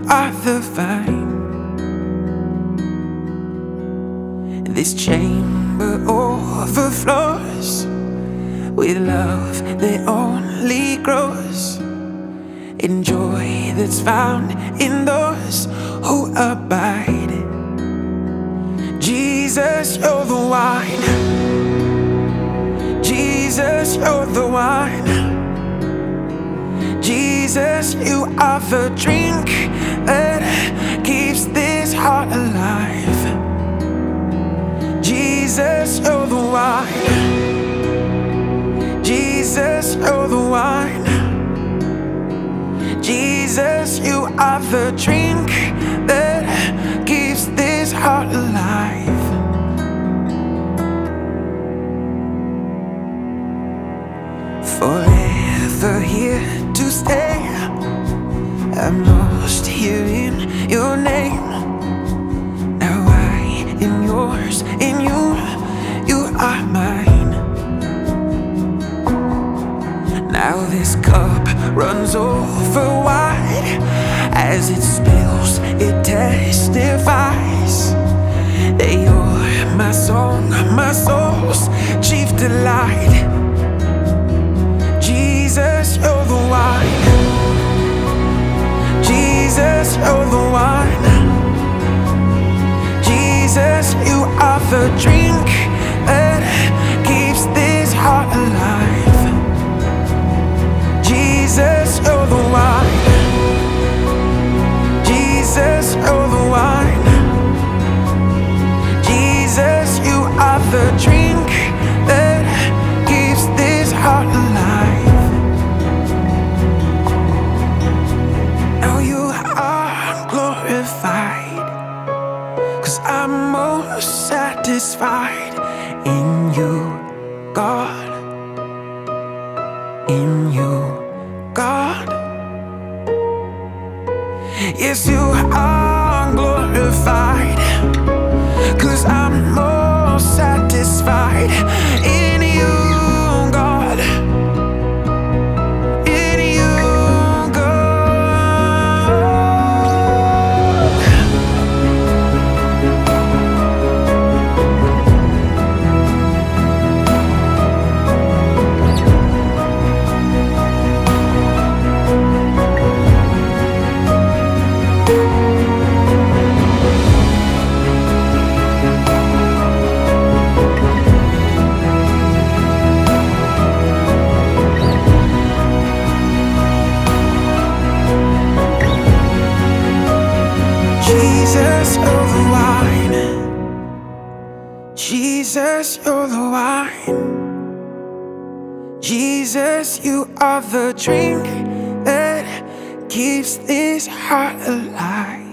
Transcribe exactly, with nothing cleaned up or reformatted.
are the vine. This chamber overflows with love that only grows, in joy that's found in those who abide. Jesus, you're the wine. Jesus, you're the wine. Jesus, you are the drink that keeps this heart alive. Jesus, you're the wine. Jesus, you're the wine. Jesus, you are the drink that keeps this heart alive. Forever here to stay, I'm lost here in your name. Now I am yours, in you, you are mine. Now this cup runs over wide. As it spills, it testifies that you're my song, my soul's chief delight. Jesus, you're the wine. Jesus, you're the wine. Jesus, you are the drink that keeps this heart alive. Jesus, you're the wine. Jesus, you're the wine. Jesus, you are the drink that keeps this heart alive. Now you are glorified, 'cause I'm most satisfied in you, God. In you, God. Yes, you are glorified, 'cause I'm most satisfied in you, God. In you, God. Jesus, you're the wine. Jesus, you're the wine. Jesus, you are the drink that keeps this heart alive.